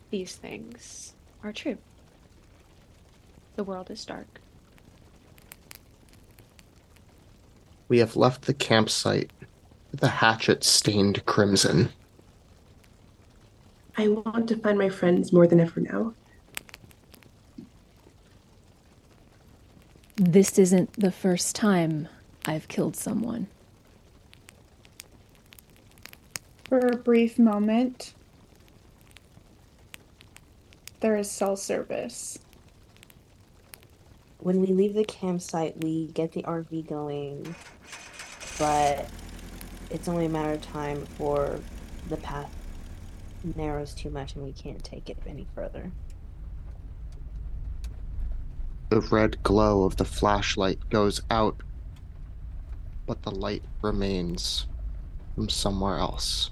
these things are true. The world is dark. We have left the campsite with the hatchet stained crimson. I want to find my friends more than ever now. This isn't the first time I've killed someone. For a brief moment, there is cell service. When we leave the campsite, we get the RV going, but it's only a matter of time before the path narrows too much and we can't take it any further. The red glow of the flashlight goes out, but the light remains from somewhere else.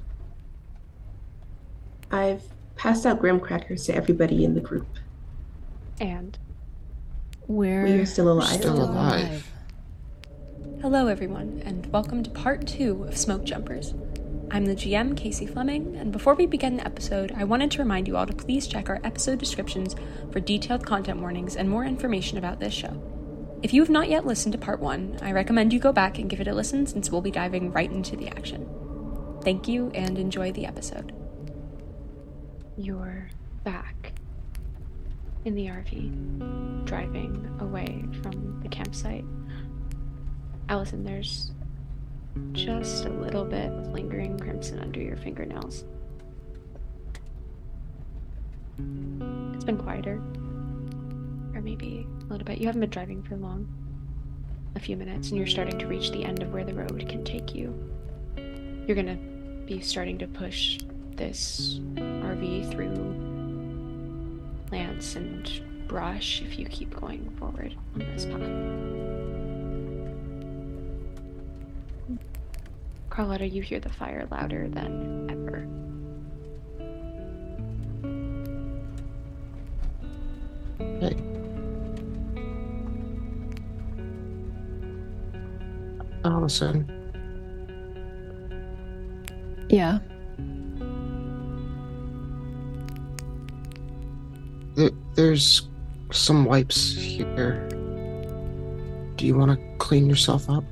I've passed out graham crackers to everybody in the group. And We are still alive. Still alive. hello, everyone, and welcome to part 2 of Smoke Jumpers. I'm the GM, Casey Fleming, and before we begin the episode, I wanted to remind you all to please check our episode descriptions for detailed content warnings and more information about this show. If you have not yet listened to part 1, I recommend you go back and give it a listen since we'll be diving right into the action. Thank you and enjoy the episode. You're back in the RV, driving away from the campsite. Allison, there's just a little bit of lingering crimson under your fingernails. It's been quieter. Or maybe a little bit. You haven't been driving for long. A few minutes, and you're starting to reach the end of where the road can take you. You're gonna be starting to push this RV through plants and brush if you keep going forward on this path. Carlotta, you hear the fire louder than ever. Hey. Allison, Yeah. there's some wipes here. Do you want to clean yourself up?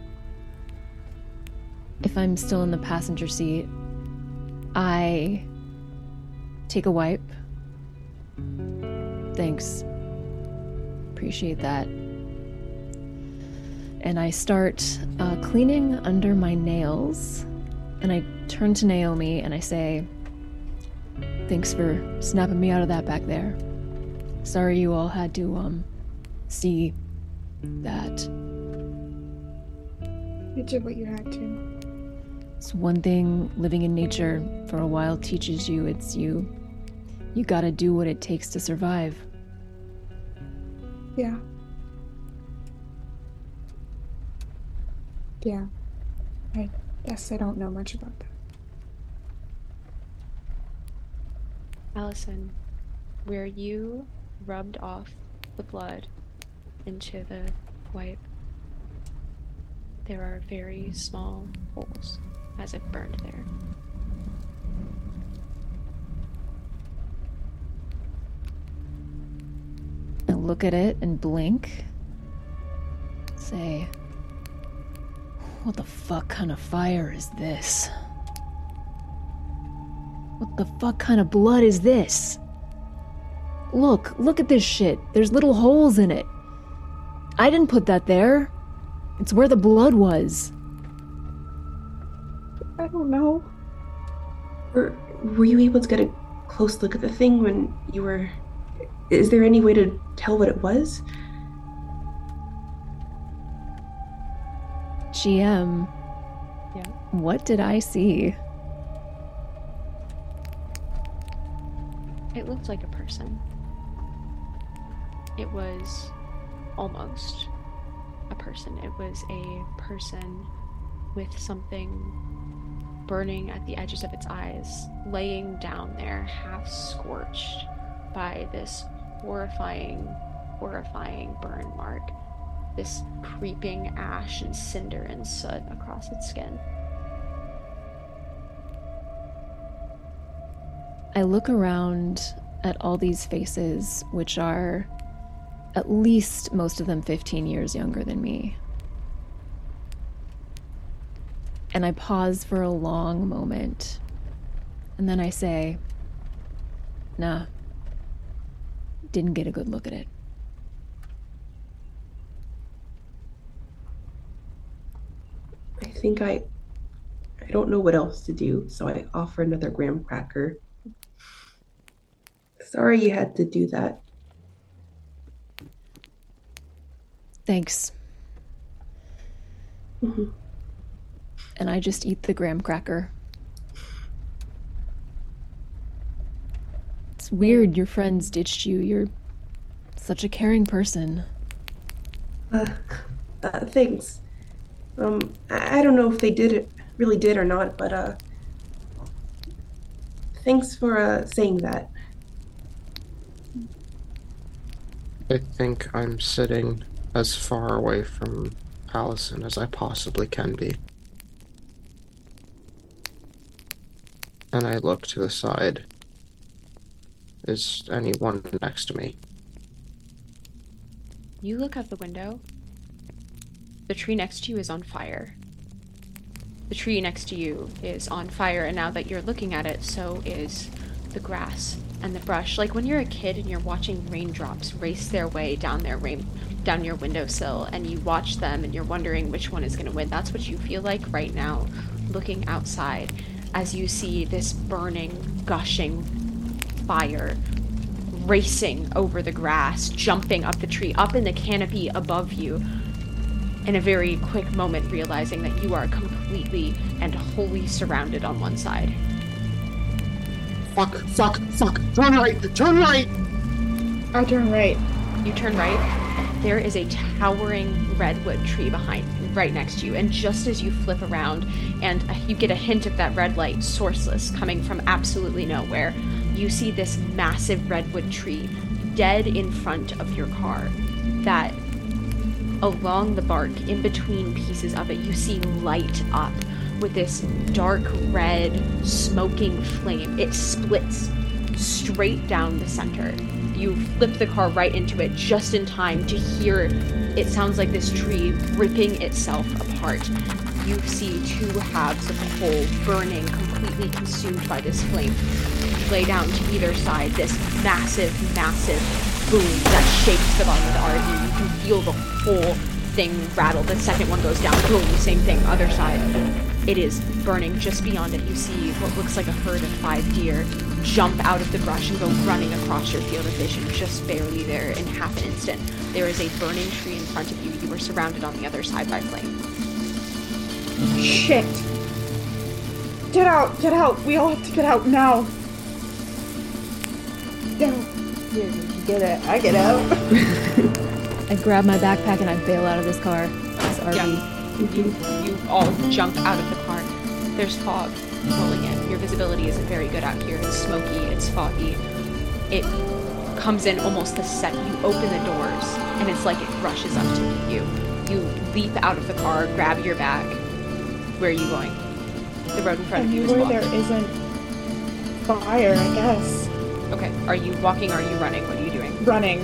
If I'm still in the passenger seat, I take a wipe. Thanks. Appreciate that. And I start cleaning under my nails. And I turn to Naomi and I say, thanks for snapping me out of that back there. Sorry you all had to see that. You did what you had to. It's one thing living in nature for a while teaches you. It's you gotta do what it takes to survive. Yeah. Yeah. I guess I don't know much about that. Allison, where you rubbed off the blood into the wipe, there are very small holes as if burned there. I look at it and blink. Say, what the fuck kind of fire is this? What the fuck kind of blood is this? Look at this shit. There's little holes in it. I didn't put that there. It's where the blood was. I don't know. Were you able to get a close look at the thing when you were... Is there any way to tell what it was? GM. Yeah. What did I see? It looked like a person. It was almost a person. It was a person with something burning at the edges of its eyes, laying down there, half scorched by this horrifying burn mark, this creeping ash and cinder and soot across its skin. I look around at all these faces, which are at least most of them 15 years younger than me. And I pause for a long moment. And then I say, nah, didn't get a good look at it. I think I don't know what else to do, so I offer another graham cracker. Sorry you had to do that. Thanks. Mhm. And I just eat the graham cracker. It's weird your friends ditched you. You're such a caring person. Thanks. I don't know if they really did or not, but thanks for saying that. I think I'm sitting as far away from Allison as I possibly can be. And I look to the side. Is anyone next to me? You look out the window. The tree next to you is on fire. The tree next to you is on fire, and now that you're looking at it, so is the grass and the brush. Like when you're a kid and you're watching raindrops race their way down down your windowsill, and you watch them and you're wondering which one is going to win. That's what you feel like right now, looking outside, as you see this burning, gushing fire racing over the grass, jumping up the tree, up in the canopy above you, in a very quick moment realizing that you are completely and wholly surrounded on one side. Fuck. Turn right! I turn right. You turn right. There is a towering redwood tree right next to you, and just as you flip around and you get a hint of that red light, sourceless, coming from absolutely nowhere, you see this massive redwood tree dead in front of your car. That along the bark, in between pieces of it, you see light up with this dark red smoking flame. It splits straight down the center. You flip the car right into it just in time to hear, it sounds like this tree ripping itself apart. You see two halves of the whole burning, completely consumed by this flame. You lay down to either side, this massive boom that shakes the bottom of the RV. You can feel the whole thing rattle. The second one goes down, boom, same thing, other side. It is burning. Just beyond it, you see what looks like a herd of 5 deer jump out of the brush and go running across your field of vision, just barely there in half an instant. There is a burning tree in front of you. You are surrounded on the other side by flame. Shit. Get out. We all have to get out now. Get out. Get it. I get out. I grab my backpack and I bail out of this car. This RV. Yeah. You all jump out of the car. There's fog rolling in. Your visibility isn't very good out here. It's smoky, it's foggy. It comes in almost the second you open the doors, and it's like it rushes up to meet you. You leap out of the car, grab your bag. Where are you going? The road in front of you is blocked. There isn't fire, I guess. Okay. Are you walking or are you running? What are you doing? Running.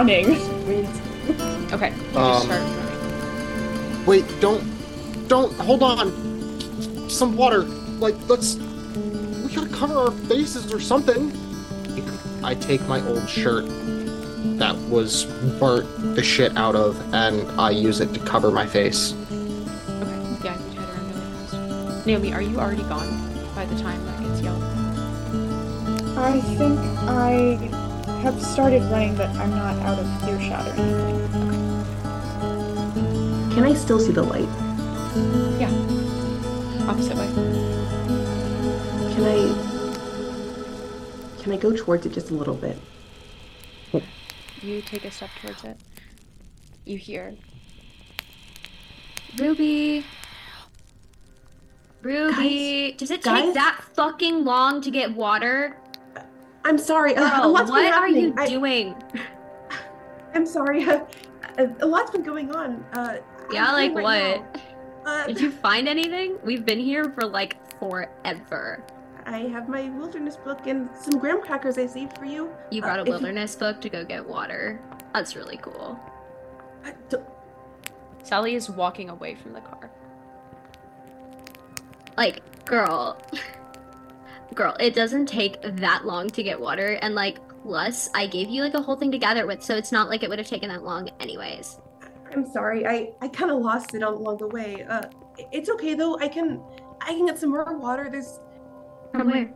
Okay. You just start running. Wait, don't, hold on. Some water. Like, we gotta cover our faces or something. I take my old shirt that was burnt the shit out of, and I use it to cover my face. Okay. Yeah, you try to run really fast. Naomi, are you already gone by the time that gets yelled? I think I have started running, but I'm not out of earshot or anything. Can I still see the light? Yeah. Opposite way. Can I go towards it just a little bit? You take a step towards it. You hear, Ruby, does it take that fucking long to get water? I'm sorry. Girl, what are you doing? I'm sorry. A lot's been going on. Yeah, like right what? Did you find anything? We've been here for like forever. I have my wilderness book and some graham crackers I saved for you. You brought a wilderness book to go get water. That's really cool. Sally is walking away from the car. Like, girl, it doesn't take that long to get water, and like, plus, I gave you like a whole thing to gather it with, so it's not like it would have taken that long anyways. I'm sorry, I kind of lost it along the way. It's okay though. I can get some more water. There's From where?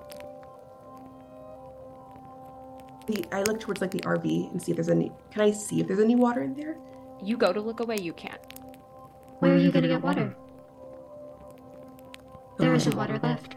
I look towards like the RV and see if there's any. Can I see if there's any water in there? You go to look away, you can't. Where are you gonna get water? There isn't water left.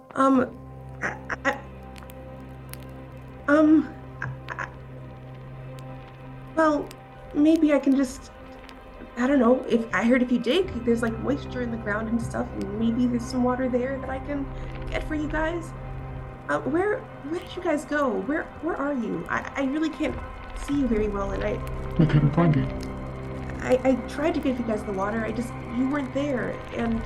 Well, maybe I can just, I don't know, if you dig, there's like moisture in the ground and stuff, and maybe there's some water there that I can get for you guys. Where did you guys go? Where are you? I really can't see you very well, and We couldn't find you. I tried to give you guys the water, you weren't there, and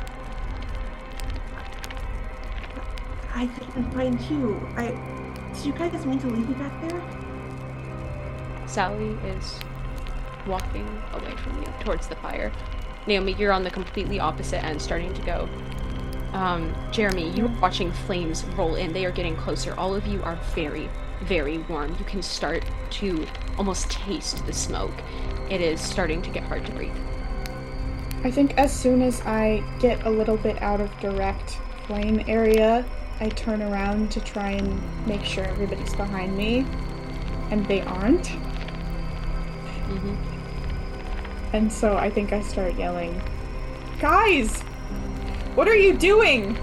I couldn't find you. Did you guys mean to leave me back there? Sally is walking away from you towards the fire. Naomi, you're on the completely opposite end, starting to go. Jeremy, you're watching flames roll in. They are getting closer. All of you are very, very warm. You can start to almost taste the smoke. It is starting to get hard to breathe. I think as soon as I get a little bit out of direct flame area, I turn around to try and make sure everybody's behind me, and they aren't. Mm-hmm. And so I think I start yelling, "Guys! What are you doing?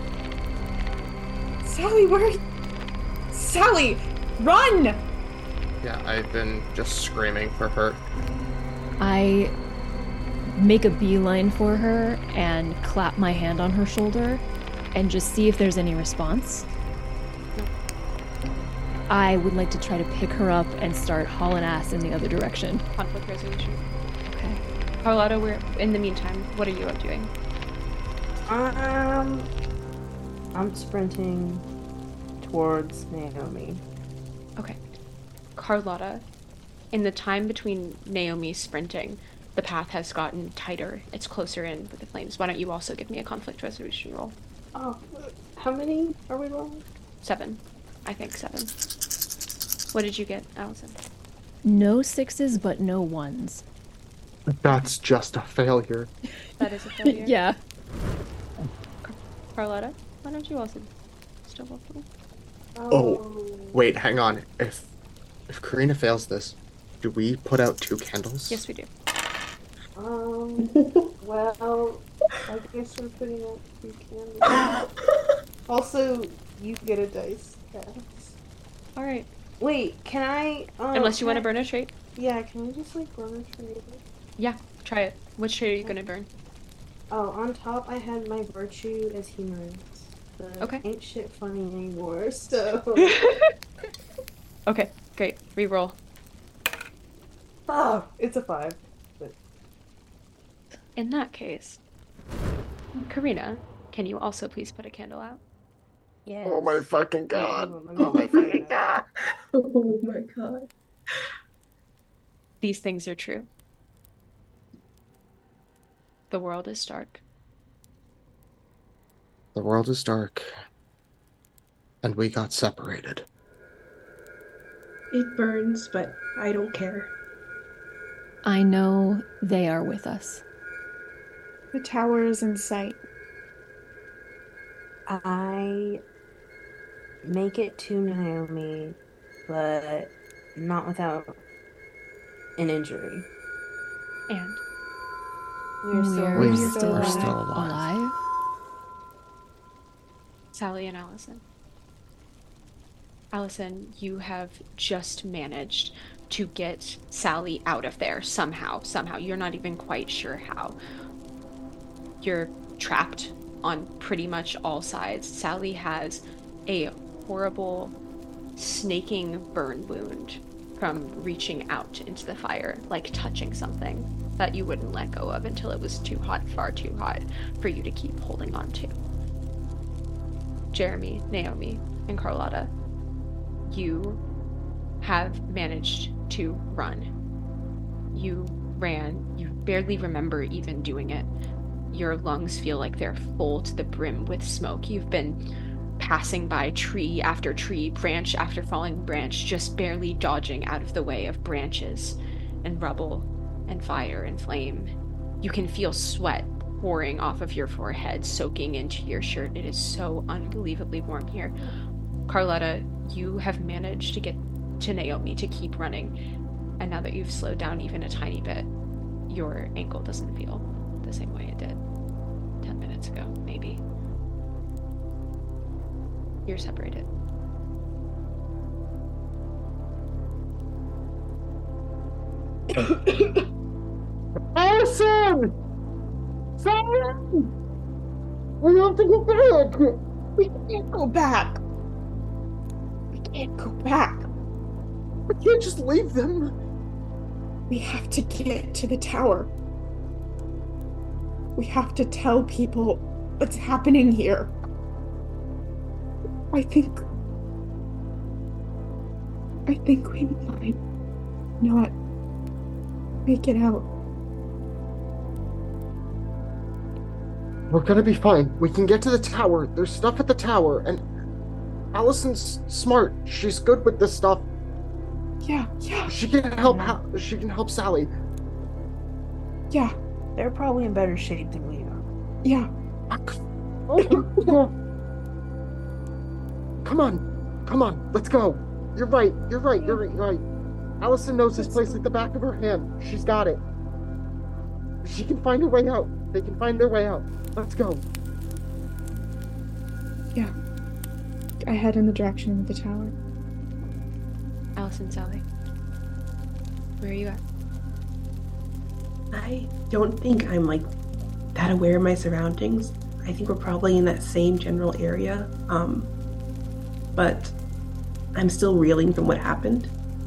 Sally, Sally, run!" Yeah, I've been just screaming for her. I make a beeline for her and clap my hand on her shoulder and just see if there's any response. I would like to try to pick her up and start hauling ass in the other direction. Conflict resolution. Okay. Carlotta, in the meantime, what are you doing? I'm sprinting towards Naomi. Okay. Carlotta, in the time between Naomi sprinting, the path has gotten tighter. It's closer in with the flames. Why don't you also give me a conflict resolution roll? Oh, how many are we rolling? 7. I think 7. What did you get, Allison? No 6s, but no 1s. That's just a failure. That is a failure. Yeah. Carlotta, why don't you also still roll for me? Oh, wait, hang on. If Karina fails this, do we put out 2 candles? Yes, we do. Well, I guess we're putting out 2 candles. Also, you get a dice cast. All right. Wait, can I? Unless you want to burn a trait. Yeah, can I just like burn a trait? Yeah, try it. Which trait are you gonna burn? Oh, on top I had my virtue as humorous. But Okay. ain't shit funny anymore, so. Okay, great. Reroll. Oh, it's a 5. But... In that case, Karina, can you also please put a candle out? Yes. Oh my fucking god. Oh my fucking god. Oh my god. These things are true. The world is dark. The world is dark. And we got separated. It burns, but I don't care. I know they are with us. The tower is in sight. I make it to Naomi, but not without an injury. And We're still alive. alive. Sally and Allison. Allison, you have just managed to get Sally out of there somehow. You're not even quite sure how. You're trapped on pretty much all sides. Sally has a horrible snaking burn wound from reaching out into the fire, like touching something that you wouldn't let go of until it was too hot, far too hot for you to keep holding on to. Jeremy, Naomi, and Carlotta, you have managed to run. You ran. You barely remember even doing it. Your lungs feel like they're full to the brim with smoke. You've been passing by tree after tree, branch after falling branch, just barely dodging out of the way of branches and rubble and fire and flame. You can feel sweat pouring off of your forehead, soaking into your shirt. It is so unbelievably warm here. Carlotta, you have managed to get to Naomi to keep running. And now that you've slowed down even a tiny bit, your ankle doesn't feel the same way it did 10 minutes ago, maybe. You're separated. Allison! Sorry! We have to go back! We can't go back. We can't go back. We can't just leave them. We have to get to the tower. We have to tell people what's happening here. I think we might not make it out. We're gonna be fine. We can get to the tower. There's stuff at the tower, and Allison's smart. She's good with this stuff. Yeah. She can help Sally. Yeah. They're probably in better shape than we are. Yeah. Come on, let's go. You're right. Allison knows this place like the back of her hand. She's got it. She can find her way out. They can find their way out. Let's go. Yeah. I head in the direction of the tower. Allison, Sally, where are you at? I don't think I'm like that aware of my surroundings. I think we're probably in that same general area. But I'm still reeling from what happened.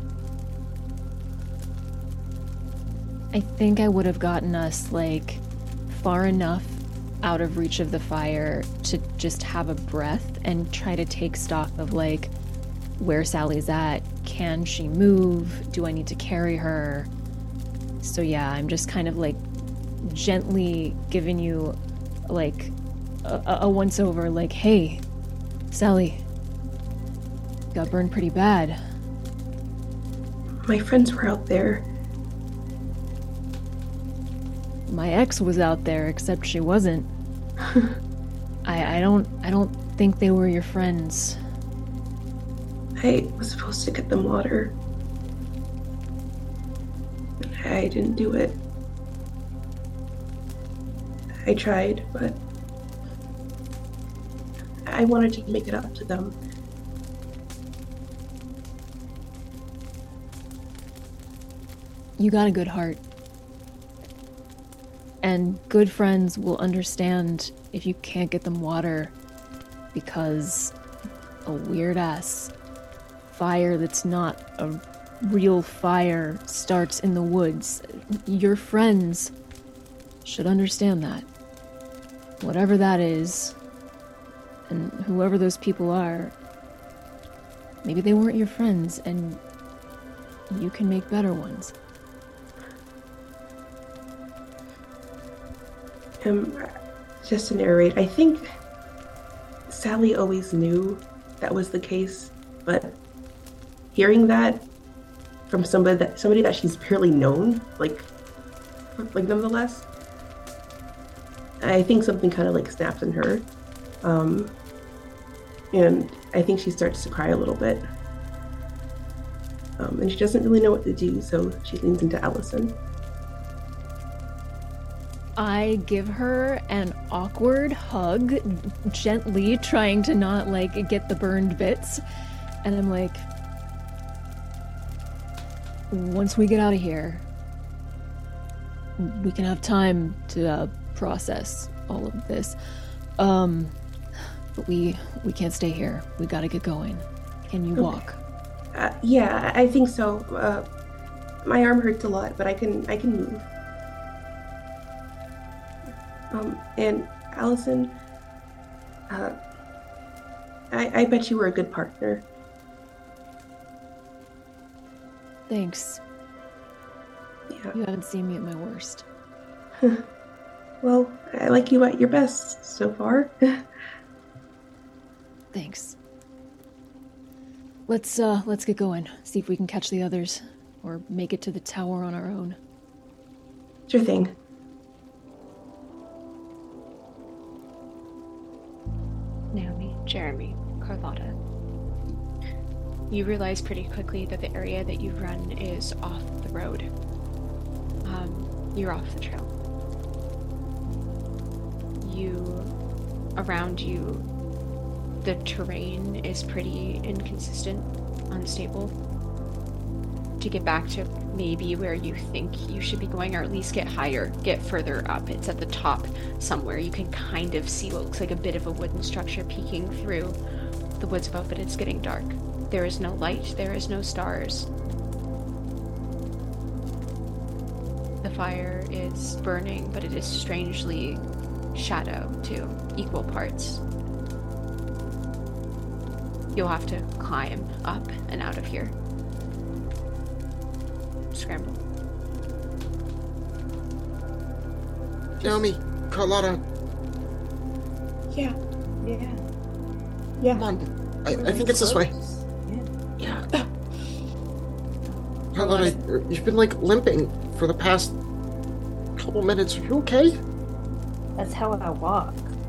I think I would have gotten us, like, far enough out of reach of the fire to just have a breath and try to take stock of, like, where Sally's at. Can she move? Do I need to carry her? So yeah, I'm just kind of, like, gently giving you, like, a once-over, like, hey, Sally, got burned pretty bad. My friends were out there. My ex was out there, except she wasn't. I don't think they were your friends. I was supposed to get them water. I didn't do it. I tried, but I wanted to make it up to them. You got a good heart. And good friends will understand if you can't get them water because a weird-ass fire that's not a real fire starts in the woods. Your friends should understand that. Whatever that is, and whoever those people are, maybe they weren't your friends, and you can make better ones. Just to narrate, I think Sally always knew that was the case, but hearing that from somebody that she's barely known, like nonetheless, I think something kind of like snaps in her, and I think she starts to cry a little bit, and she doesn't really know what to do, so she leans into Allison. I give her an awkward hug, gently trying to not, like, get the burned bits. And I'm like, once we get out of here, we can have time to process all of this. But we can't stay here. We gotta get going. Can you walk? Yeah, I think so. My arm hurts a lot, but I can move. And Allison, I bet you were a good partner. Thanks. Yeah. You haven't seen me at my worst. Well, I like you at your best so far. Thanks. Let's get going. See if we can catch the others. Or make it to the tower on our own. Sure thing. Naomi, Jeremy, Carlotta. You realize pretty quickly that the area that you've run is off the road. You're off the trail. Around you, the terrain is pretty inconsistent, unstable. To get back to maybe where you think you should be going, or at least get higher, get further up. It's at the top somewhere. You can kind of see what looks like a bit of a wooden structure peeking through the woods above, but it's getting dark. There is no light, there is no stars. The fire is burning, but it is strangely shadow too, equal parts. You'll have to climb up and out of here. Scramble. Naomi, Carlotta, Yeah. come on. I think it's this way. Yeah. Yeah. Carlotta, you've been like limping for the past couple minutes. Are you okay? That's how I walk.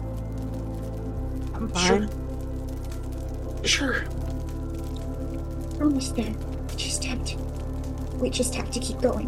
I'm fine. Sure. We're almost there. We just have to keep going.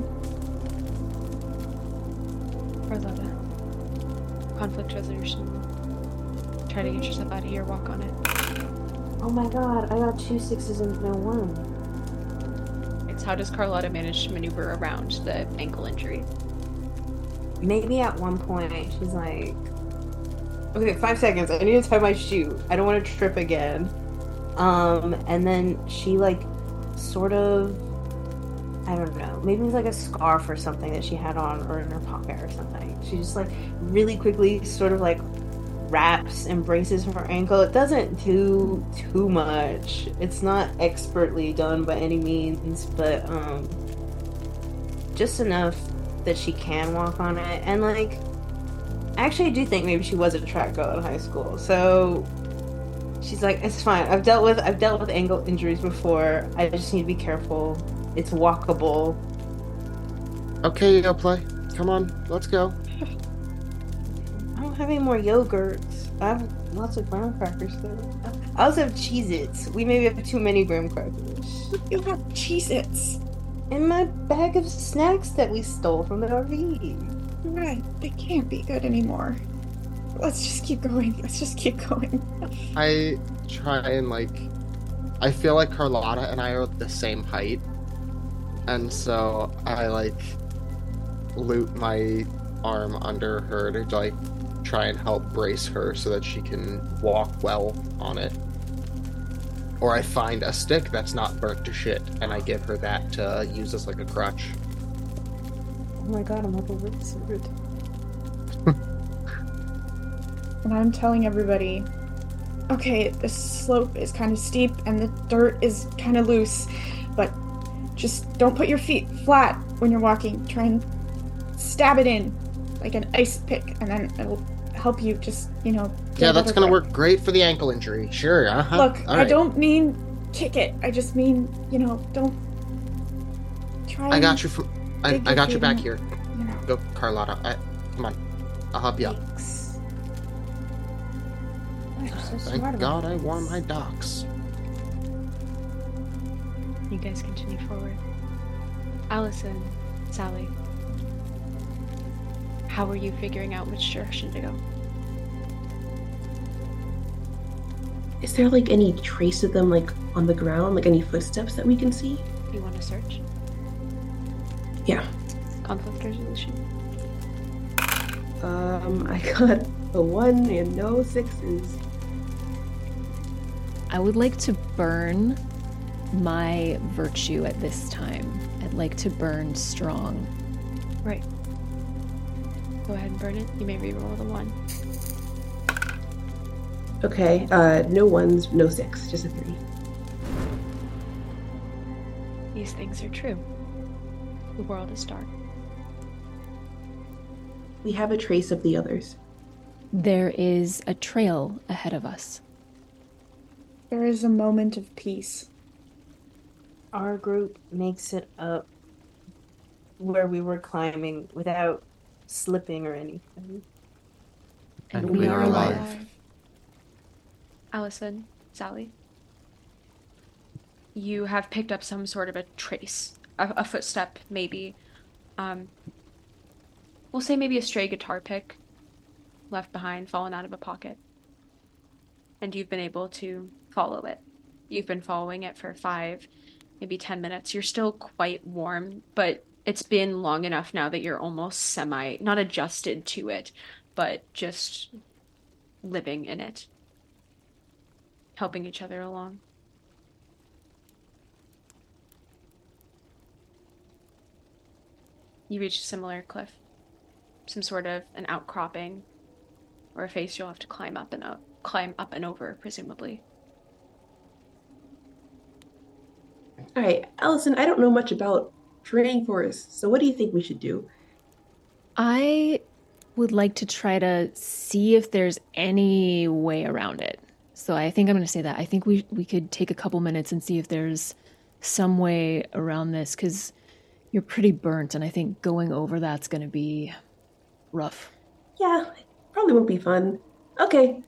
Carlotta. Conflict resolution. Try to get yourself out of here, walk on it. Oh my god, I got 2 6s and no 1. It's how does Carlotta manage to maneuver around the ankle injury? Maybe at one point she's like, okay, 5 seconds, I need to tie my shoe. I don't want to trip again. And then she like sort of, I don't know, maybe it was like a scarf or something that she had on or in her pocket or something. She just like really quickly sort of like wraps and braces her ankle. It doesn't do too much. It's not expertly done by any means, but just enough that she can walk on it. And like, actually I do think maybe she was a track girl in high school, so she's like, it's fine. I've dealt with ankle injuries before. I just need to be careful. It's walkable. Okay, play. Come on, let's go. I don't have any more yogurts. I have lots of graham crackers though. I also have Cheez-Its. We maybe have too many graham crackers. You have Cheez-Its. In my bag of snacks that we stole from the RV. Right, they can't be good anymore. Let's just keep going. I try and I feel like Carlotta and I are the same height. And so I loop my arm under her to try and help brace her so that she can walk well on it. Or I find a stick that's not burnt to shit and I give her that to use as a crutch. Oh my god, I'm like a wizard. And I'm telling everybody, okay, the slope is kind of steep and the dirt is kind of loose, but just don't put your feet flat when you're walking. Try and stab it in like an ice pick, and then it'll help you just, Yeah, that's gonna work great for the ankle injury. Sure, uh-huh. Look, All I right. don't mean kick it. I just mean, don't try. I got you from... I got your back here. You know. Go, Carlotta. Come on. I'll help you up. Thanks. Oh, you're so smart Thank about God I this. wore my docks. You guys continue forward. Allison, Sally, how are you figuring out which direction to go? Is there any trace of them on the ground, any footsteps that we can see? You want to search? Yeah. Conflict resolution. I got a 1 and no 6s. I would like to burn my virtue at this time. I'd like to burn strong. Right. Go ahead and burn it. You may reroll the 1. Okay, no ones, no 6, just a 3. These things are true. The world is dark. We have a trace of the others. There is a trail ahead of us. There is a moment of peace. Our group makes it up where we were climbing without slipping or anything. And we are alive. Allison, Sally, you have picked up some sort of a trace, a footstep, maybe. We'll say maybe a stray guitar pick left behind, fallen out of a pocket. And you've been able to follow it. You've been following it for 5, maybe 10 minutes. You're still quite warm, but it's been long enough now that you're almost not adjusted to it, but just living in it. Helping each other along. You reach a similar cliff. Some sort of an outcropping or a face you'll have to climb up and over, presumably. All right, Allison, I don't know much about terrain forests, so what do you think we should do? I would like to try to see if there's any way around it. So I think I'm going to say that. I think we could take a couple minutes and see if there's some way around this, because you're pretty burnt, and I think going over that's going to be rough. Yeah, probably won't be fun. Okay.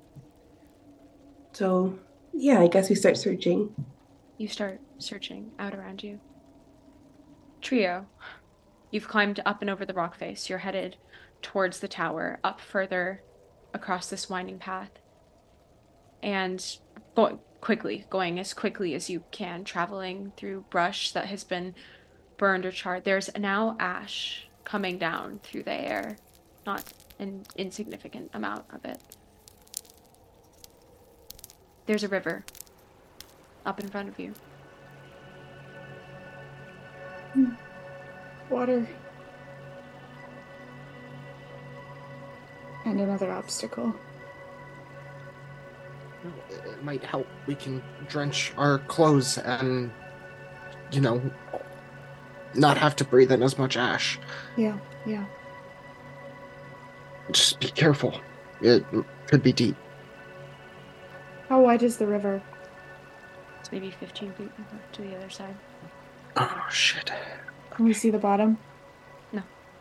So, yeah, I guess we start searching. You start searching out around you. Trio, you've climbed up and over the rock face. You're headed towards the tower, up further across this winding path. And going as quickly as you can, traveling through brush that has been burned or charred. There's now ash coming down through the air, not an insignificant amount of it. There's a river up in front of you. Water. And another obstacle. It might help. We can drench our clothes and, not have to breathe in as much ash. Yeah. Just be careful. It could be deep. How wide is the river? It's maybe 15 feet to the other side. Oh, shit. Can we see the bottom? No.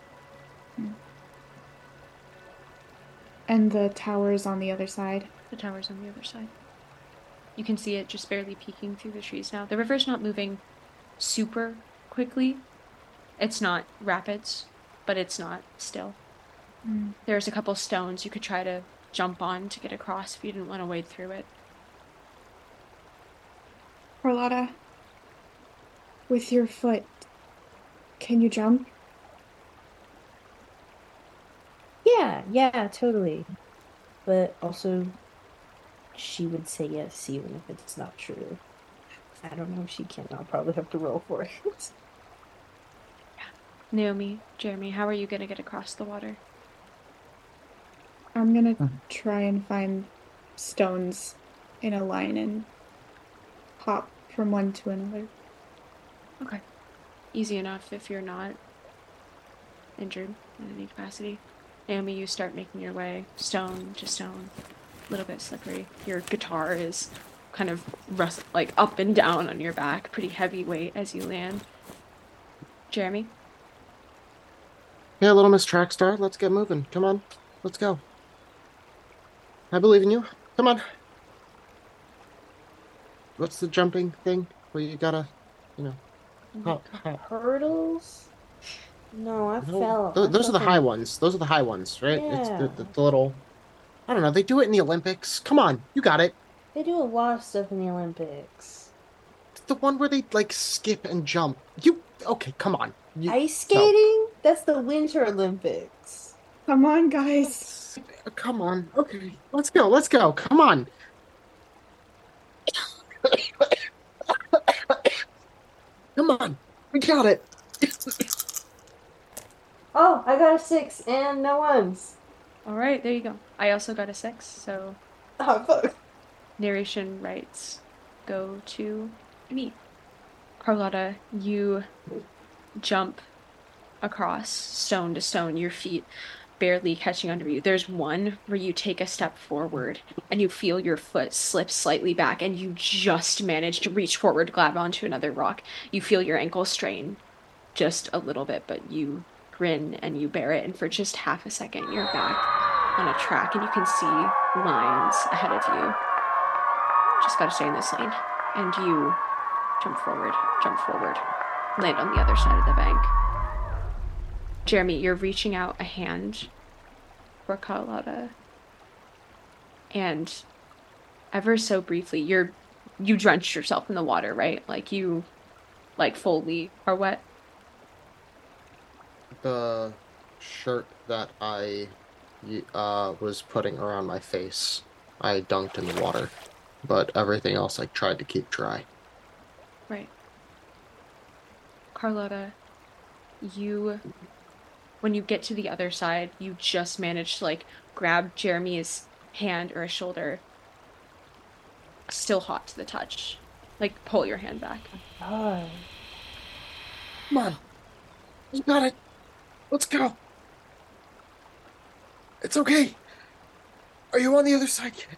And the tower is on the other side? The tower's on the other side. You can see it just barely peeking through the trees now. The river's not moving super quickly. It's not rapids, but it's not still. There's a couple stones you could try to jump on to get across if you didn't want to wade through it. Carlotta, with your foot, can you jump? Yeah, totally. But also, she would say yes even if it's not true. I don't know if she can. I'll probably have to roll for it. Naomi, Jeremy, how are you going to get across the water? I'm gonna try and find stones in a line and hop from one to another. Okay. Easy enough if you're not injured in any capacity. Naomi, you start making your way stone to stone, a little bit slippery. Your guitar is kind of up and down on your back, pretty heavy weight as you land. Jeremy? Yeah, little Miss Trackstar, let's get moving. Come on, let's go. I believe in you. Come on. What's the jumping thing where you gotta, Hurdles? No, I fell. Those are the high ones. Those are the high ones, right? Yeah. It's the little... I don't know. They do it in the Olympics. Come on. You got it. They do a lot of stuff in the Olympics. It's the one where they, skip and jump. Okay, come on. Ice skating? No. That's the Winter Olympics. Come on, guys. Come on. Okay, let's go. Come on. Come on. We got it. Oh, I got a 6 and no ones. All right, there you go. I also got a 6, so Oh, fuck. Narration rights go to me. Carlotta, you jump across stone to stone, your feet barely catching under you. There's one where you take a step forward and you feel your foot slip slightly back and you just manage to reach forward, grab onto another rock. You feel your ankle strain just a little bit, but you grin and you bear it, and for just half a second you're back on a track and you can see lines ahead of you. Just gotta stay in this lane. And you jump forward, land on the other side of the bank. Jeremy, you're reaching out a hand for Carlotta. And ever so briefly, you drenched yourself in the water, right? Like you, fully are wet. The shirt that I was putting around my face, I dunked in the water. But everything else I tried to keep dry. Right. Carlotta, when you get to the other side, you just manage to, grab Jeremy's hand or his shoulder. Still hot to the touch. Pull your hand back. Oh. Come on. You got it. Let's go. It's okay. Are you on the other side yet?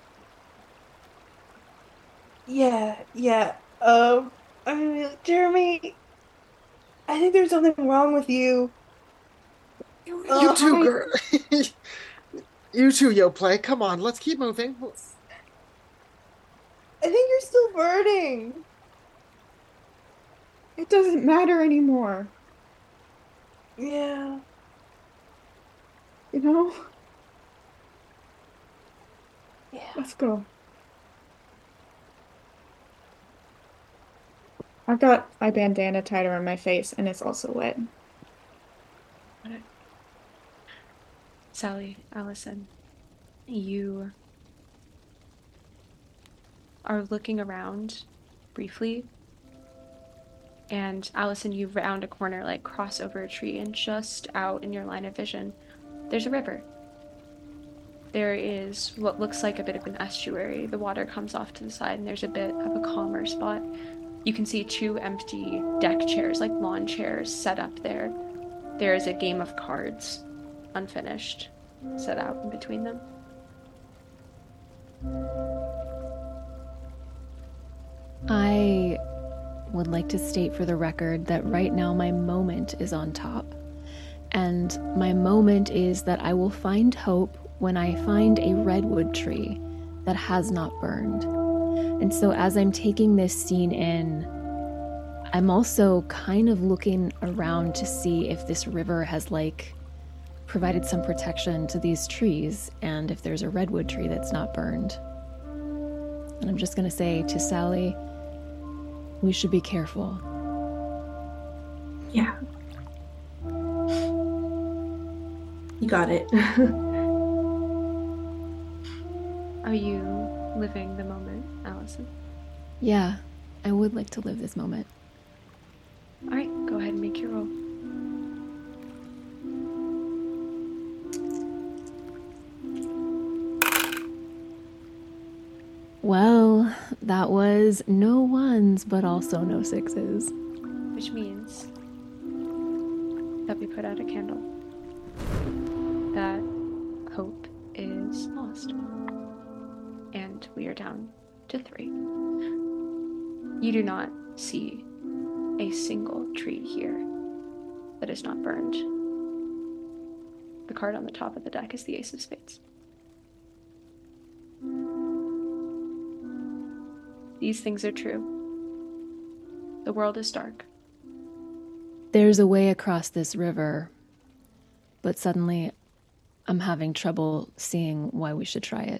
Yeah. I mean, Jeremy, I think there's something wrong with you. You too, girl. You too, Yoplait. Come on, let's keep moving. I think you're still burning. It doesn't matter anymore. Yeah. You know? Yeah. Let's go. I've got my bandana tied around my face, and it's also wet. Sally, Allison, you are looking around briefly, and Allison, you round a corner, cross over a tree, and just out in your line of vision, there's a river. There is what looks like a bit of an estuary. The water comes off to the side, and there's a bit of a calmer spot. You can see 2 empty deck chairs, lawn chairs, set up there. There is a game of cards, unfinished, set out in between them. I would like to state for the record that right now my moment is on top. And my moment is that I will find hope when I find a redwood tree that has not burned. And so as I'm taking this scene in, I'm also kind of looking around to see if this river has provided some protection to these trees and if there's a redwood tree that's not burned. And I'm just going to say to Sally, we should be careful. Yeah. You got it. Are you living the moment, Allison? Yeah, I would like to live this moment. All right, go ahead and make your roll. Well, that was no 1s, but also no 6s. Which means that we put out a candle. That hope is lost. And we are down to 3. You do not see a single tree here that is not burned. The card on the top of the deck is the Ace of Spades. These things are true. The world is dark. There's a way across this river, but suddenly I'm having trouble seeing why we should try it.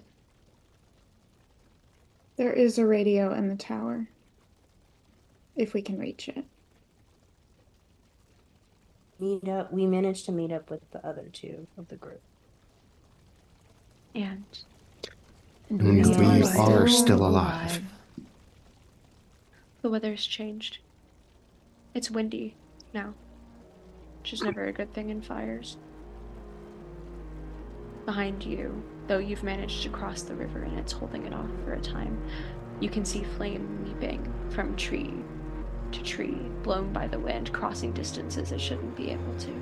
There is a radio in the tower, if we can reach it. We managed to meet up with the other 2 of the group. And we are still alive. The weather's changed. It's windy now, which is never a good thing in fires. Behind you, though you've managed to cross the river and it's holding it off for a time, you can see flame leaping from tree to tree, blown by the wind, crossing distances it shouldn't be able to.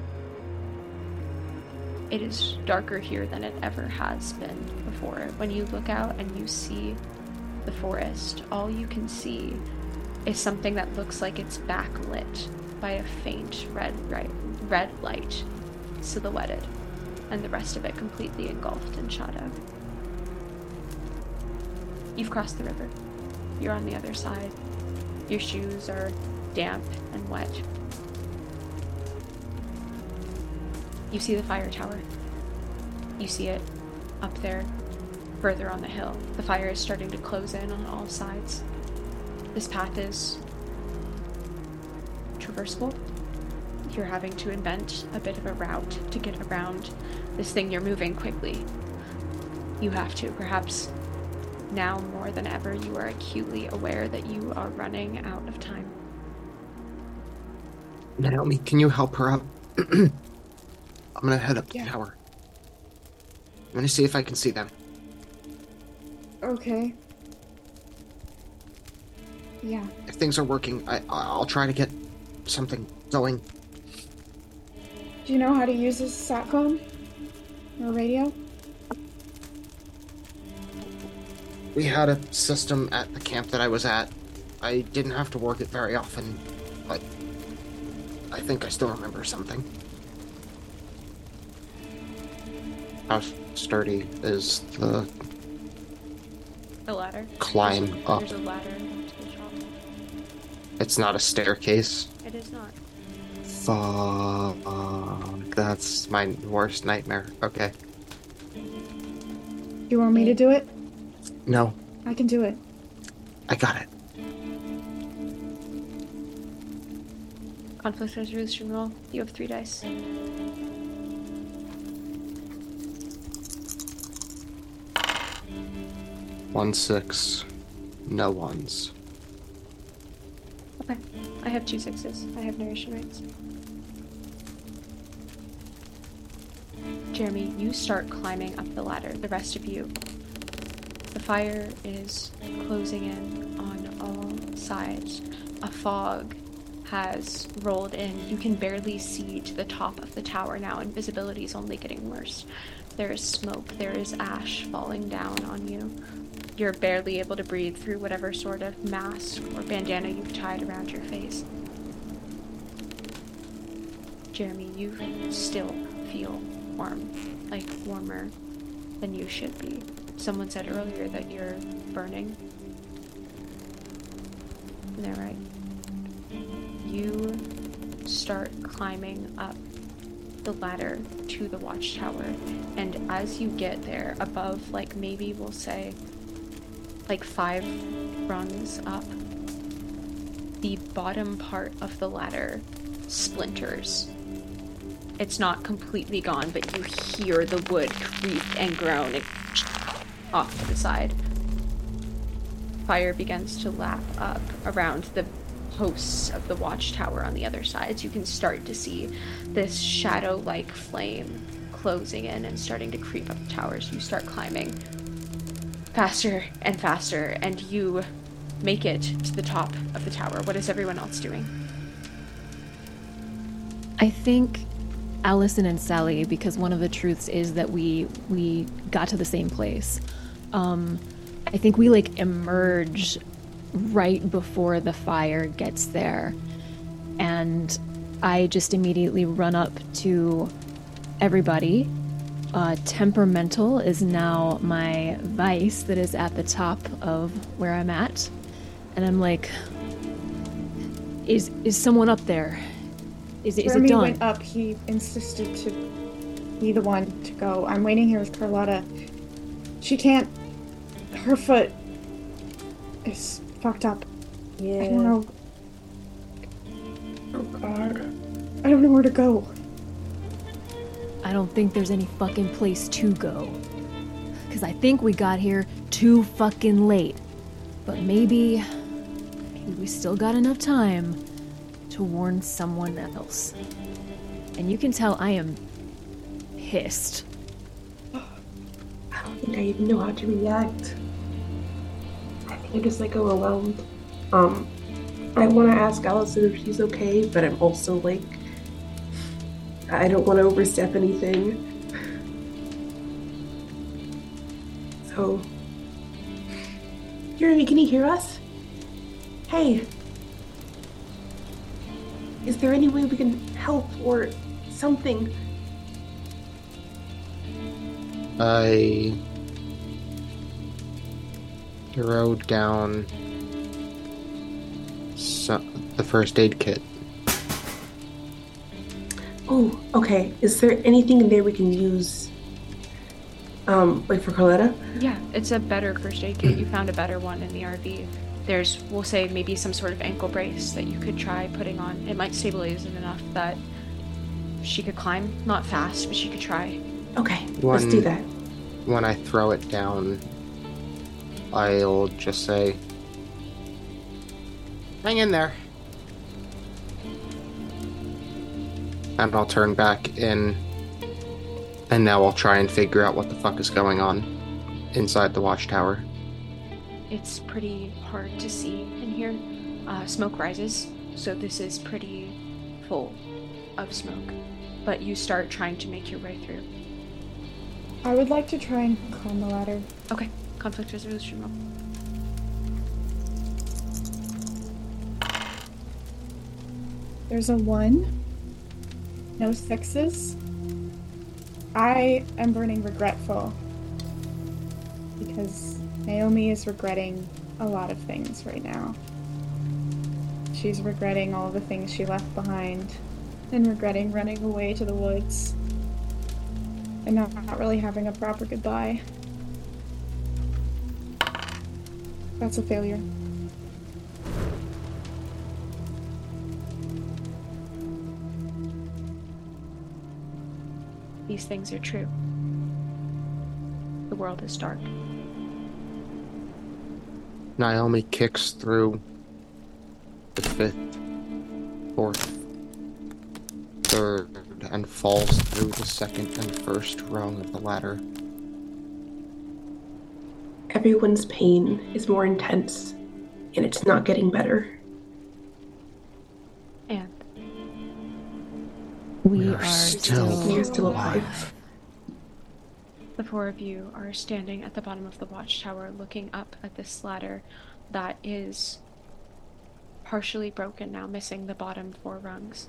It is darker here than it ever has been before. When you look out and you see the forest, all you can see is something that looks like it's backlit by a faint red light, silhouetted, and the rest of it completely engulfed in shadow. You've crossed the river. You're on the other side. Your shoes are damp and wet. You see the fire tower. You see it up there, further on the hill. The fire is starting to close in on all sides. This path is traversable. You're having to invent a bit of a route to get around this thing. You're moving quickly. You have to. Perhaps now more than ever, you are acutely aware that you are running out of time. Naomi, can you help her out? I'm gonna head up the tower. I'm gonna see if I can see them. Okay. Yeah. If things are working, I'll try to get something going. Do you know how to use a satcom? Or radio? We had a system at the camp that I was at. I didn't have to work it very often, but I think I still remember something. How sturdy is the ladder? Climb up? There's a ladder to the shop. It's not a staircase. It is not. Fuck, that's my worst nightmare. Okay. You want me to do it? No, I can do it. I got it. Conflict resolution roll. You have 3 dice. One 6, no ones. Okay. I have 2 6s. I have narration rates. Jeremy, you start climbing up the ladder. The rest of you. The fire is closing in on all sides. A fog has rolled in. You can barely see to the top of the tower now, and visibility is only getting worse. There is smoke, there is ash falling down on you. You're barely able to breathe through whatever sort of mask or bandana you've tied around your face. Jeremy, you still feel warm, like warmer than you should be. Someone said earlier that you're burning. Isn't that right? You start climbing up the ladder to the watchtower, and as you get there, above, like, maybe we'll say, like 5 rungs up, the bottom part of the ladder splinters. It's not completely gone, but you hear the wood creak and groan and off to the side. Fire begins to lap up around the posts of the watchtower on the other sides. You can start to see this shadow-like flame closing in and starting to creep up the towers. You start climbing faster and faster, and you make it to the top of the tower. What is everyone else doing? I think Allison and Sally, because one of the truths is that we got to the same place. I think we like emerge right before the fire gets there, and I just immediately run up to everybody. Temperamental is now my vice that is at the top of where I'm at, and I'm like, is someone up there? Is it done? Jeremy went up. He insisted to be the one to go. I'm waiting here with Carlotta. She can't. Her foot is fucked up. Yeah. I don't know. Oh God. I don't know where to go. I don't think there's any fucking place to go. Because I think we got here too fucking late. But maybe we still got enough time to warn someone else. And you can tell I am pissed. think I even know how to react. I think I'm just like overwhelmed. I want to ask Allison if she's okay, but I'm also like, I don't want to overstep anything. So, Jeremy, can you hear us? Hey, is there any way we can help or something? I throw down the first aid kit. Oh, okay. Is there anything in there we can use? Like for Carletta? Yeah, it's a better first aid kit. You found a better one in the RV. There's, we'll say, maybe some sort of ankle brace that you could try putting on. It might stabilize it enough that she could climb. Not fast, but she could try. Okay, let's do that. When I throw it down, I'll just say, hang in there. And I'll turn back in, and now I'll try and figure out what the fuck is going on inside the watchtower. It's pretty hard to see in here. Smoke rises, so this is pretty full of smoke. But you start trying to make your way through. I would like to try and climb the ladder. Okay, conflict resolution roll. There's a 1. No 6s. I am burning regretful. Because Naomi is regretting a lot of things right now. She's regretting all the things she left behind. And regretting running away to the woods. And not really having a proper goodbye. That's a failure. These things are true. The world is dark. Naomi kicks through the 5th, 4th, 3rd, and falls through the 2nd and 1st rung of the ladder. Everyone's pain is more intense, and it's not getting better. And We are still We're still alive. the 4 of you are standing at the bottom of the watchtower looking up at this ladder that is partially broken now, missing the bottom 4 rungs.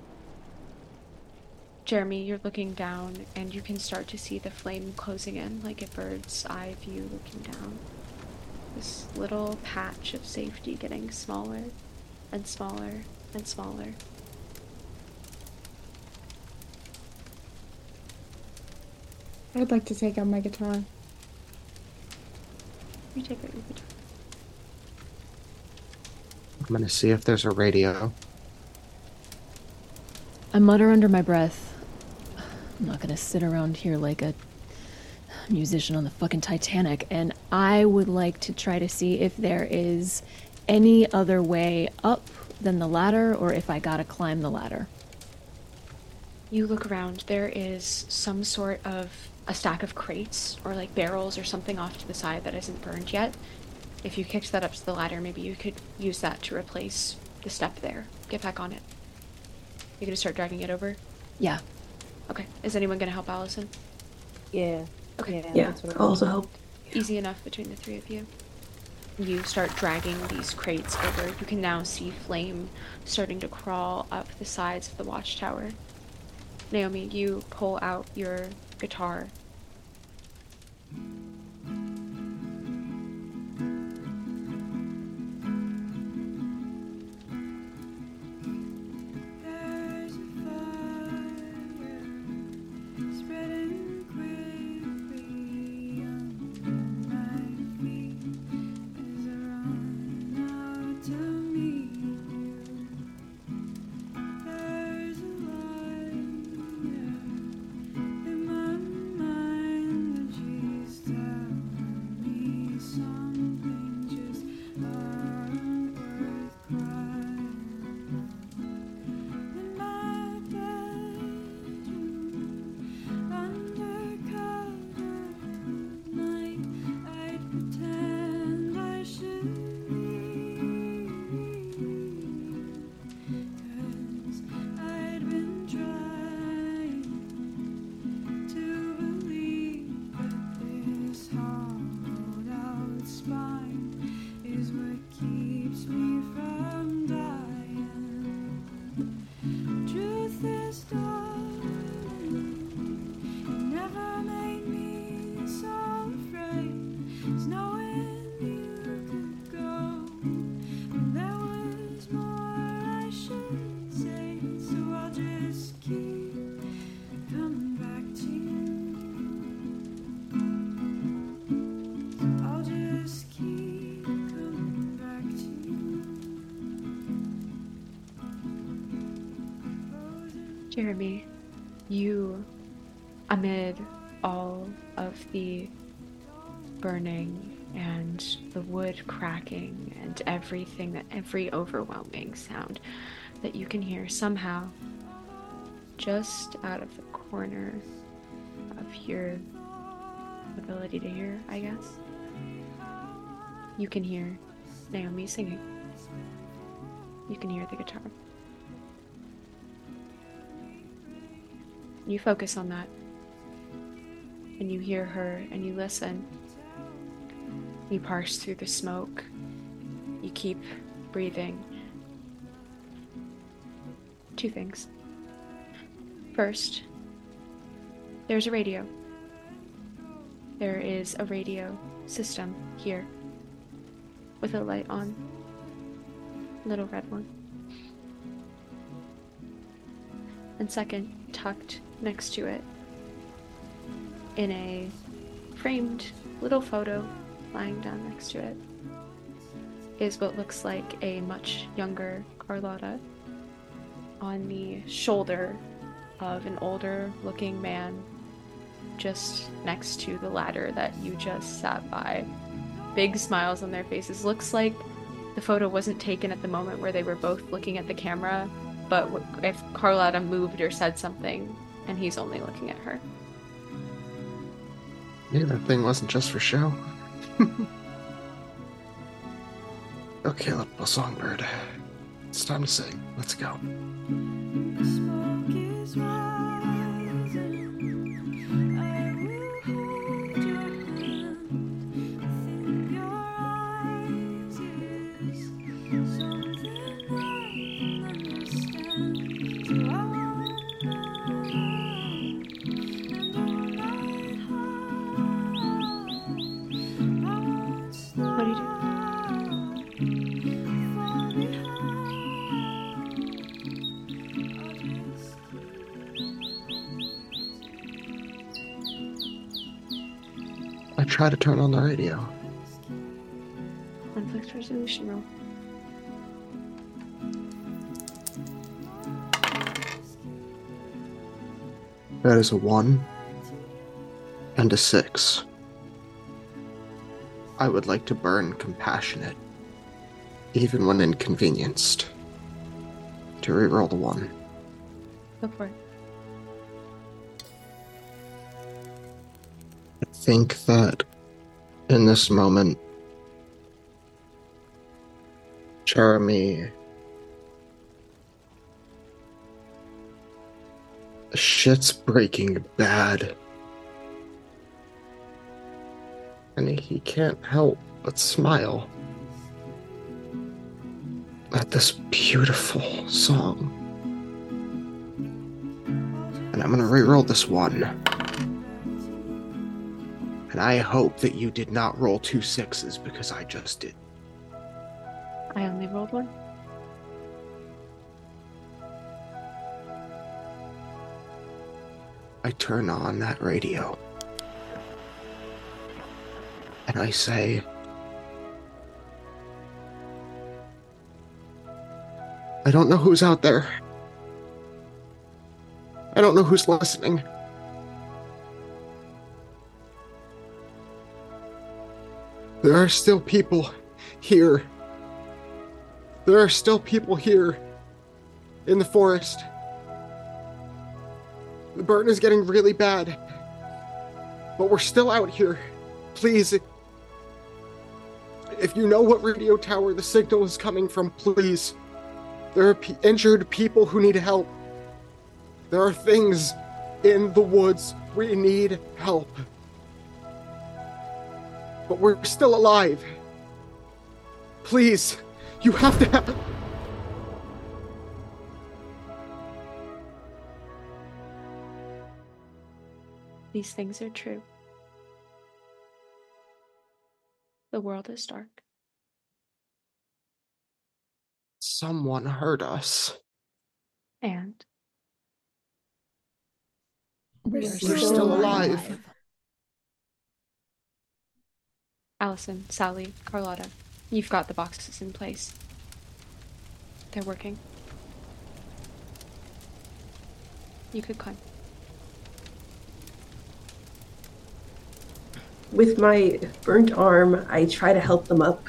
Jeremy, you're looking down and you can start to see the flame closing in like a bird's eye view looking down. This little patch of safety getting smaller and smaller and smaller. I'd like to take out my guitar. You take out your guitar. I'm gonna see if there's a radio. I mutter under my breath. I'm not gonna sit around here like a musician on the fucking Titanic, and I would like to try to see if there is any other way up than the ladder, or if I gotta climb the ladder. You look around, there is some sort of a stack of crates or like barrels or something off to the side that isn't burned yet. If you kicked that up to the ladder, maybe you could use that to replace the step there. Get back on it. You're gonna start dragging it over? Yeah. Okay. Is anyone gonna help Allison? Yeah. Okay. Yeah, that's what I'll also help. Easy enough between the 3 of you. You start dragging these crates over. You can now see flame starting to crawl up the sides of the watchtower. Naomi, you pull out your guitar. Jeremy, you, amid all of the burning and the wood cracking and every overwhelming sound that you can hear, somehow, just out of the corner of your ability to hear, I guess, you can hear Naomi singing. You can hear the guitar. You focus on that, and you hear her, and you listen. You parse through the smoke. You keep breathing. Two things. First, there's a radio. There is a radio system here with a light on. Little red one. And second, tucked next to it, in a framed little photo lying down next to it, is what looks like a much younger Carlotta on the shoulder of an older looking man just next to the ladder that you just sat by. Big smiles on their faces. Looks like the photo wasn't taken at the moment where they were both looking at the camera, but if Carlotta moved or said something, and he's only looking at her. Yeah, that thing wasn't just for show. Okay, little songbird. It's time to sing. Let's go. I try to turn on the radio. Conflict resolution roll. That is a 1 and a 6. I would like to burn compassionate, even when inconvenienced. To reroll the 1. Go for it. I think that in this moment, Jeremy, shit's breaking bad. And he can't help but smile at this beautiful song. And I'm gonna reroll this 1. And I hope that you did not roll 2 6s because I just did. I only rolled 1. I turn on that radio. And I say, I don't know who's out there. I don't know who's listening. There are still people here. There are still people here in the forest. The burn is getting really bad. But we're still out here. Please, if you know what radio tower the signal is coming from, please. There are injured people who need help. There are things in the woods. We need help. But we're still alive. Please, you have to help. These things are true. The world is dark. Someone hurt us. And We're still alive. Allison, Sally, Carlotta, you've got the boxes in place. They're working. You could climb. With my burnt arm, I try to help them up.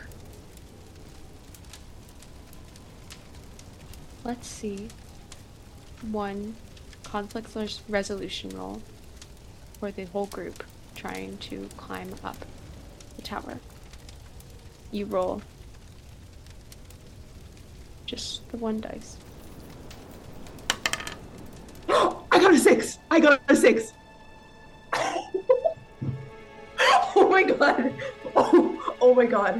Let's see. 1 conflict resolution roll for the whole group trying to climb up the tower. You roll just the 1 dice. I got a 6! I got a 6! Oh my god! Oh my god.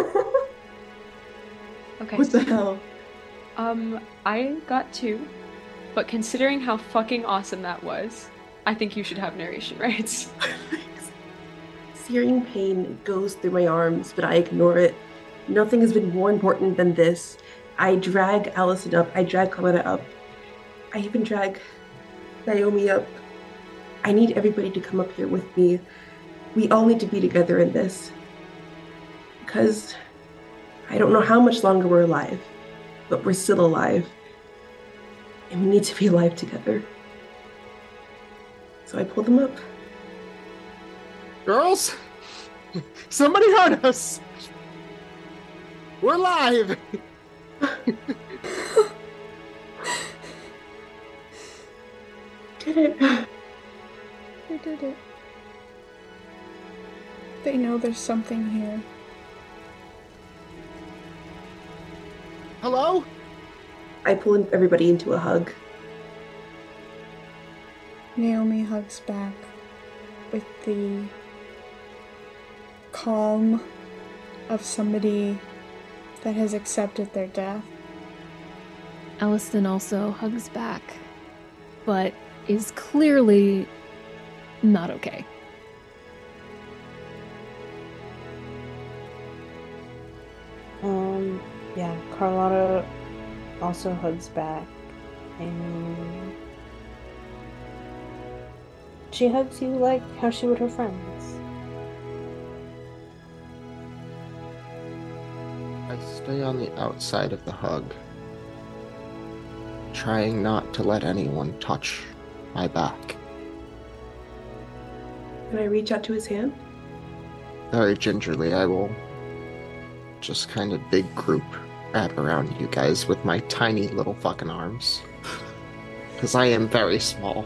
Okay. What the hell? I got 2, but considering how fucking awesome that was, I think you should have narration rights. Searing pain goes through my arms, but I ignore it. Nothing has been more important than this. I drag Allison up. I drag Carlotta up. I even drag Naomi up. I need everybody to come up here with me. We all need to be together in this. Because I don't know how much longer we're alive, but we're still alive. And we need to be alive together. So I pull them up. Girls, somebody heard us. We're live. Did it. We did it. They know there's something here. Hello? I pull everybody into a hug. Naomi hugs back with the calm of somebody that has accepted their death. Allison also hugs back, but is clearly not okay. Yeah, Carlotta also hugs back, and she hugs you like how she would her friends. I stay on the outside of the hug, trying not to let anyone touch my back. Can I reach out to his hand? Very gingerly, I will just kind of big group wrap around you guys with my tiny little fucking arms. Because I am very small.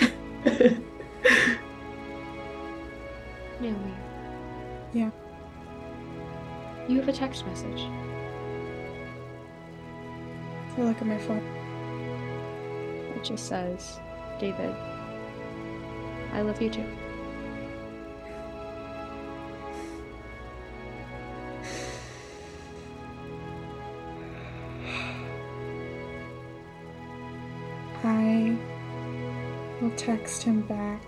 Naomi. Yeah. You have a text message. I look at my phone. It just says, David, I love you too. I will text him back.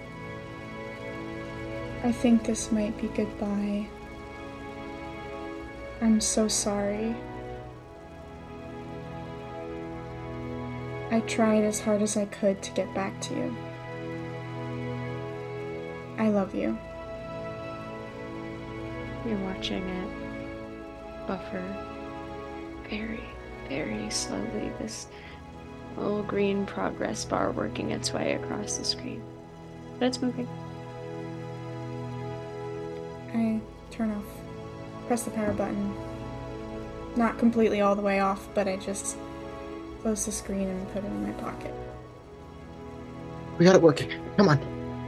I think this might be goodbye. I'm so sorry. I tried as hard as I could to get back to you. I love you. You're watching it buffer very, very slowly. This little green progress bar working its way across the screen. But it's moving. I turn off, press the power button. Not completely all the way off, but I just close the screen and put it in my pocket. We got it working. Come on.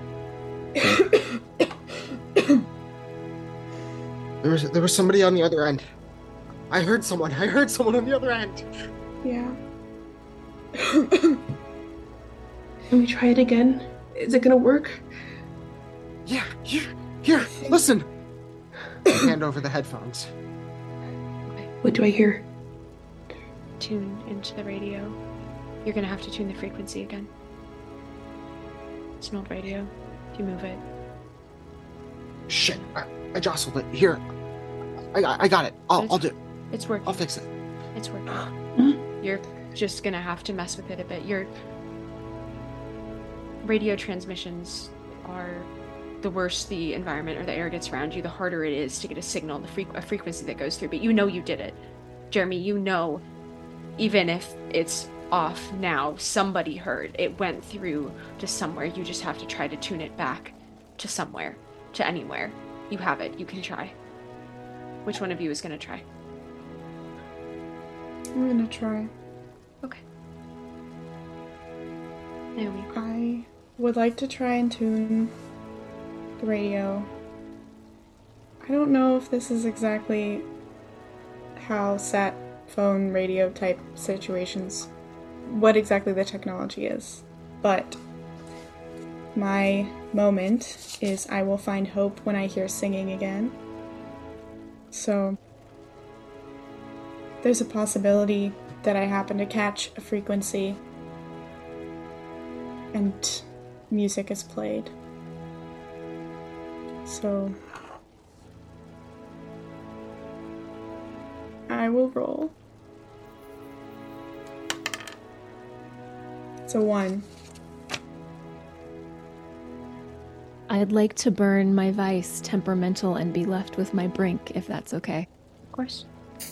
There was somebody on the other end. I heard someone on the other end. Yeah. Can we try it again? Is it gonna work? Yeah, here, listen. I hand over the headphones. What do I hear? Tune into the radio. You're gonna have to tune the frequency again. It's an old radio. If you move it. Shit, I jostled it. Here, I got it. I'll do it. It's working. I'll fix it. It's working. You're just gonna have to mess with it a bit. Your radio transmissions are the worse the environment or the air gets around you, the harder it is to get a signal, a frequency that goes through. But you know you did it. Jeremy, you know, even if it's off now. Somebody heard. It went through to somewhere. You just have to try to tune it back to somewhere, to anywhere. You have it. You can try. Which one of you is going to try? I'm gonna try. Okay. Naomi. I would like to try and tune the radio. I don't know if this is exactly how sat phone radio type situations, what exactly the technology is, but my moment is I will find hope when I hear singing again. So there's a possibility that I happen to catch a frequency and music is played. So I will roll. It's a 1. I'd like to burn my vice, temperamental, and be left with my brink, if that's okay. Of course.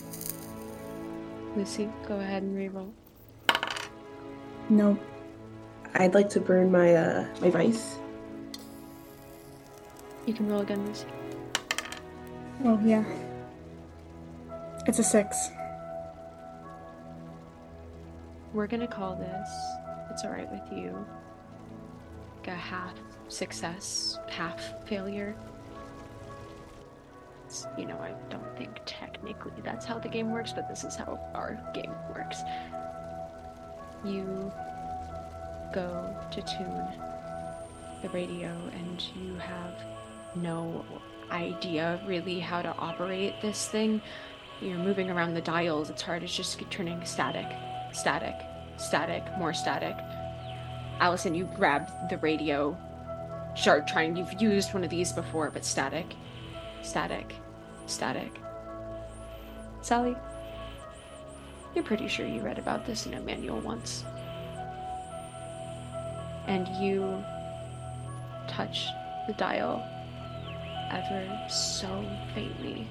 Lucy, go ahead and reroll. No. I'd like to burn my my vice. You can roll again, Lucy. Oh, yeah. It's a 6. We're gonna call this, if it's alright with you, like a half success, half failure. It's, you know, I don't think technically that's how the game works, but this is how our game works. You go to tune the radio and you have no idea really how to operate this thing. You're moving around the dials, it's hard, it's just turning static, static, static, more static. Allison, you grabbed the radio, you've used one of these before, but static, static, static. Sally, you're pretty sure you read about this in a manual once. And you touch the dial ever so faintly.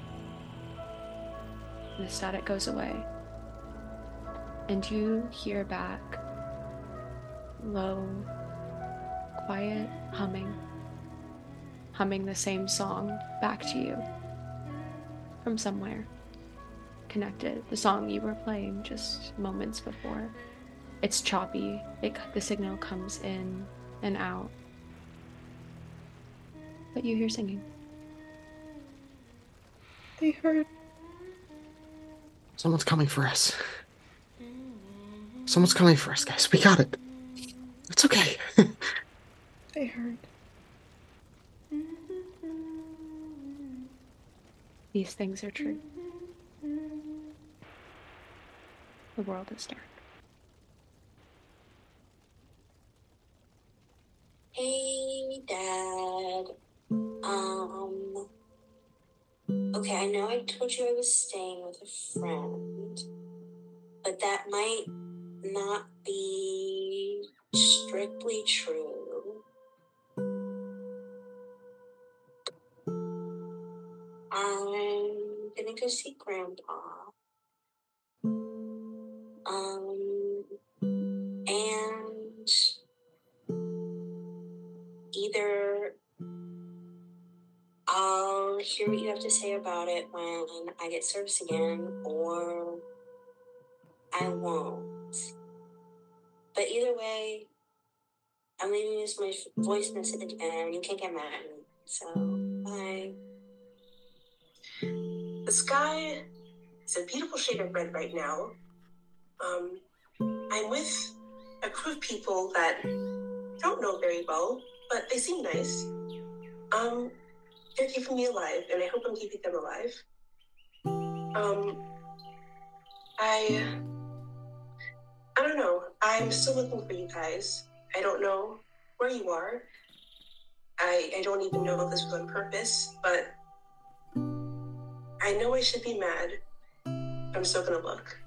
The static goes away. And you hear back low, quiet humming the same song back to you from somewhere connected. The song you were playing just moments before. It's choppy. The signal comes in and out. But you hear singing. They heard. Someone's coming for us. Someone's coming for us, guys. We got it. It's okay. They heard. These things are true. The world is dark. Hey, Dad. Okay, I know I told you I was staying with a friend, but that might not be strictly true. I'm gonna go see Grandpa. And either I'll hear what you have to say about it when I get service again, or I won't. But either way, I'm leaving you my voice message and you can't get mad at me. So, bye. The sky is a beautiful shade of red right now. I'm with a crew of people that don't know very well, but they seem nice. They're keeping me alive, and I hope I'm keeping them alive. I don't know. I'm still looking for you guys. I don't know where you are. I don't even know if this was on purpose, but I know I should be mad. I'm still gonna look.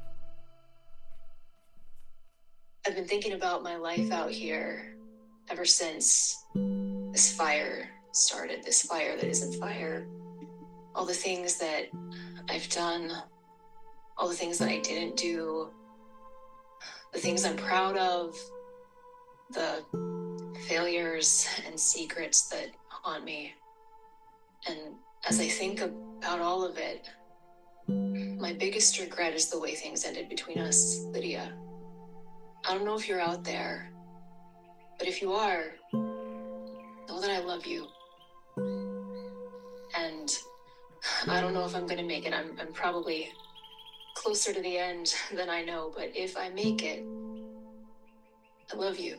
I've been thinking about my life out here ever since this fire started, this fire that isn't fire. All the things that I've done, all the things that I didn't do, the things I'm proud of, the failures and secrets that haunt me. And as I think about all of it, my biggest regret is the way things ended between us, Lydia. I don't know if you're out there, but if you are, know that I love you. And I don't know if I'm gonna make it. I'm probably closer to the end than I know, but if I make it, I love you.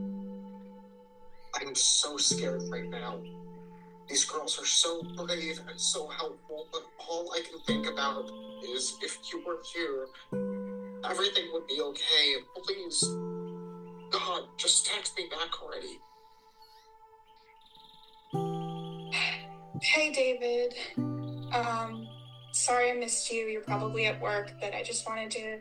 I'm so scared right now. These girls are so brave and so helpful, but all I can think about is if you were here, everything would be okay. Please, God, just text me back already. Hey, David. Sorry I missed you. You're probably at work, but I just wanted to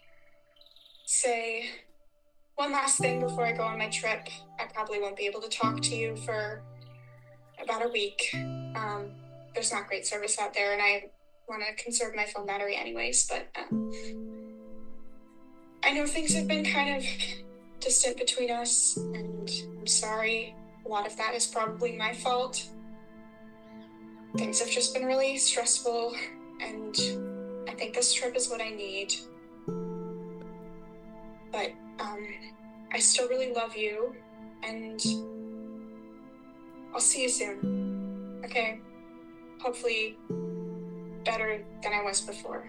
say one last thing before I go on my trip. I probably won't be able to talk to you for about a week. There's not great service out there, and I want to conserve my phone battery anyways, but I know things have been kind of distant between us, and I'm sorry. A lot of that is probably my fault. Things have just been really stressful, and I think this trip is what I need. But I still really love you, and I'll see you soon. Okay? Hopefully better than I was before.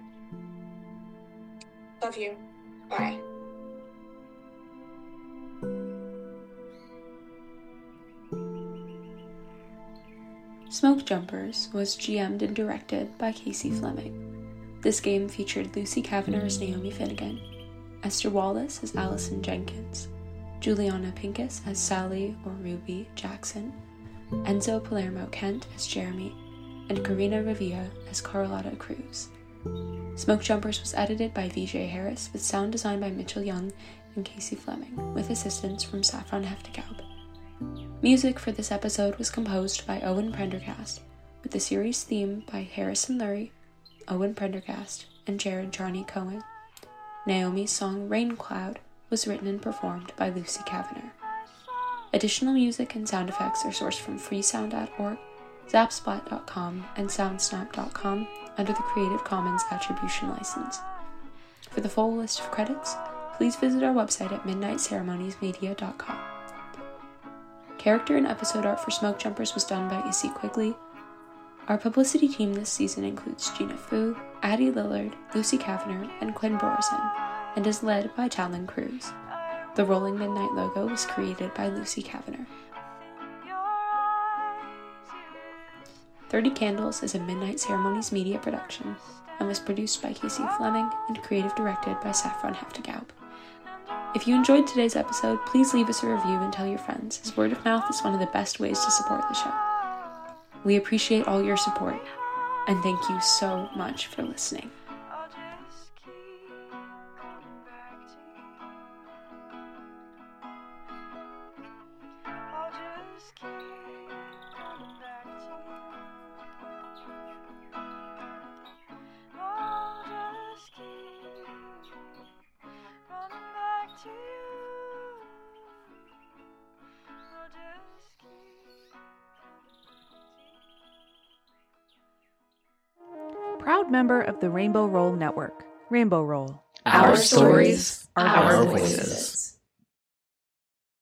Love you. Bye. Smoke Jumpers was GM'd and directed by Casey Fleming. This game featured Lucy Kavanagh as Naomi Finnegan, Esther Wallace as Allison Jenkins, Juliana Pincus as Sally or Ruby Jackson, Enzo Palermo Kent as Jeremy, and Karina Revilla as Carlotta Cruz. Smoke Jumpers was edited by VJ Harris with sound design by Mitchell Young and Casey Fleming, with assistance from Saffron Heftegaub. Music for this episode was composed by Owen Prendergast, with the series theme by Harrison Lurie, Owen Prendergast, and Jared Charney Cohen. Naomi's song Rain Cloud was written and performed by Lucy Kavanagh. Additional music and sound effects are sourced from freesound.org, zapsplat.com, and soundsnap.com under the Creative Commons Attribution License. For the full list of credits, please visit our website at midnightceremoniesmedia.com. Character and episode art for Smoke Jumpers was done by Issy Quigley. Our publicity team this season includes Gina Fu, Addie Lillard, Lucy Kavanagh, and Quinn Borison, and is led by Talon Cruz. The Rolling Midnight logo was created by Lucy Kavanagh. 30 Candles is a Midnight Ceremonies media production and was produced by Casey Fleming and creative directed by Saffron Heftegaub. If you enjoyed today's episode, please leave us a review and tell your friends, as word of mouth is one of the best ways to support the show. We appreciate all your support, and thank you so much for listening. Proud member of the Rainbow Roll Network. Rainbow Roll. Our stories, our voices.